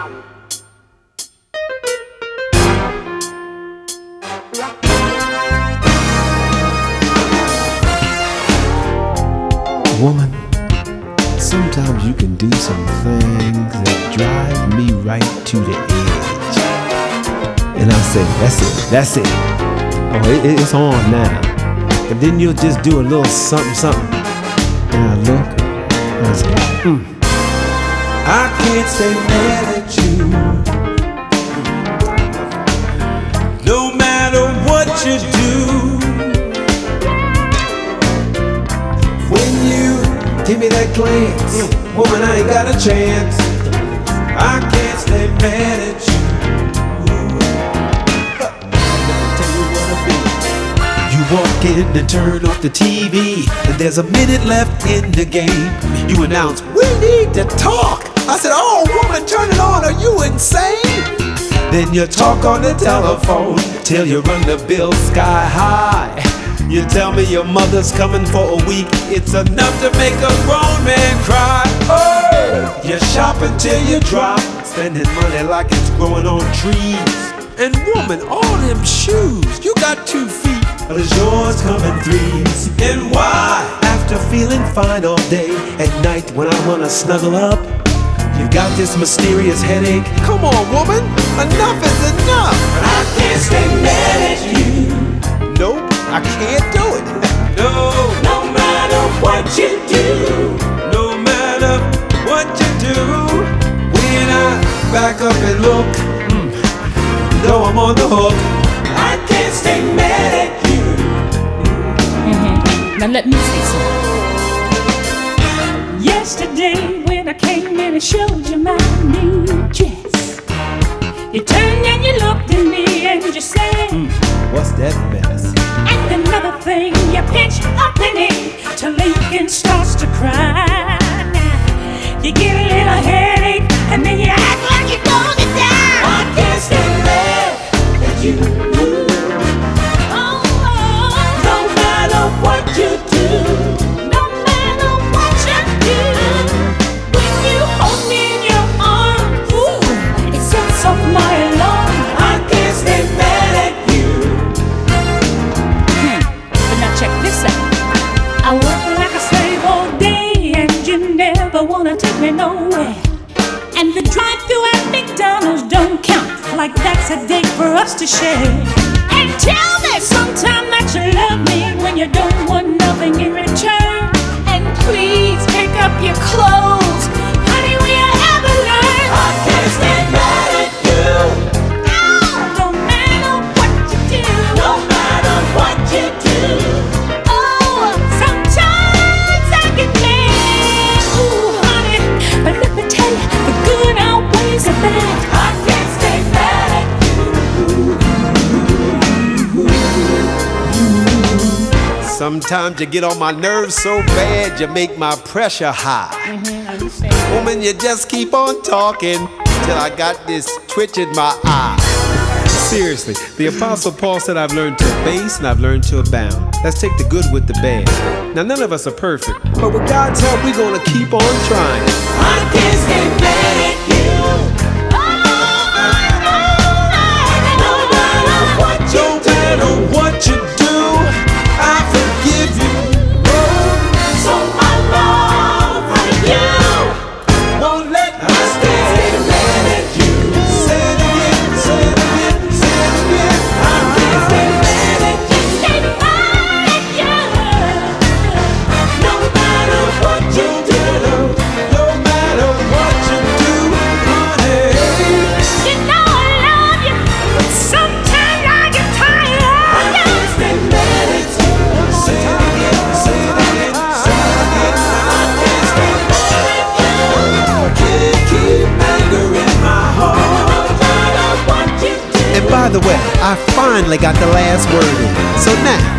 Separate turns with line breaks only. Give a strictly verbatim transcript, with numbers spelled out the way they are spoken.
Woman, sometimes you can do some things that drive me right to the edge. And I say, that's it, that's it. Oh, it, it's on now. But then you'll just do a little something, something. And I look, and I say, hmm.
I can't stay mad at you, no matter what you do. When you give me that glance, woman, I ain't got a chance. I can't stay mad at you. Tell you what I feel. You walk in and turn off the T V, and there's a minute left in the game. You announce, we need to talk. I said, oh woman, turn it on, are you insane? Then you talk on the telephone till you run the bill sky high. You tell me your mother's coming for a week. It's enough to make a grown man cry. Oh, you shop until you drop, spending money like it's growing on trees. And woman, all them shoes, you got two feet, but is yours coming threes? And why? After feeling fine all day, at night when I wanna snuggle up, you got this mysterious headache. Come on, woman, enough is enough. I can't stay mad at you. Nope, I can't do it. No, no matter what you do, no matter what you do. When I back up and look, mm, you know I'm on the hook. I can't stay mad at you.
Mm-hmm. Now let me say something. Yesterday when I came in and showed you my new dress, you turned and you looked at me and you said,
mm, what's that mess?
And another thing, you pinch a penny till Lincoln starts to cry. Now, you get a little headache and then you act like you're gonna die.
I can't stay mad at you.
Oh, oh.
No matter what you do.
Wanna take me nowhere, and the drive-thru at McDonald's don't count, like that's a date for us to share. And tell me sometime that you love me when you don't want nothing in return. And please pick up your clothes, honey, will you ever learn?
I can't stay mad at you.
Oh, no matter what you do,
no matter what you do.
Oh, sometimes I get mad. Ooh, but let me tell you, the good outweighs the bad.
I can't stay mad at you. Sometimes you get on my nerves so bad, you make my pressure high.
Mm-hmm, I understand.
Woman, you just keep on talking till I got this twitch in my eye. Seriously, the Apostle Paul said I've learned to abase and I've learned to abound. Let's take the good with the bad. Now, none of us are perfect, but with God's help, we're gonna keep on trying. I can't stay mad at you. No matter what you do, no matter what you do, I forgive you. So my love for you won't let me stay mad at you. Say it again, say it again, say it again. I can't stay mad at you.
Stay mad at you.
No matter what you do, no matter what you do, honey.
You know I love you, but sometimes I get tired.
I can't stay mad at you. Say it again, say it again, say it again. I can't stay mad at you. Can't keep anger in my heart. No matter what you do. And by the way, I finally got the last word in. So now,